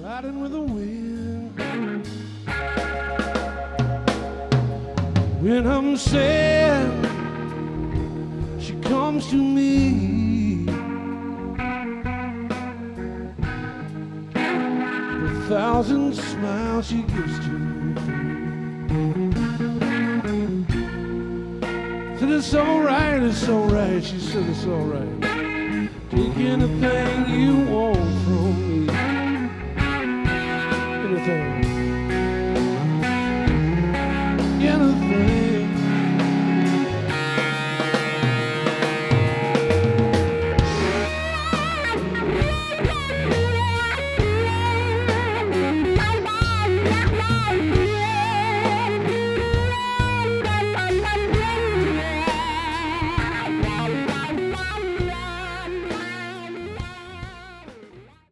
riding with the wind. When I'm sad, she comes to me. A thousand smiles she gives to me. Said it's alright, she said it's alright. Take anything you want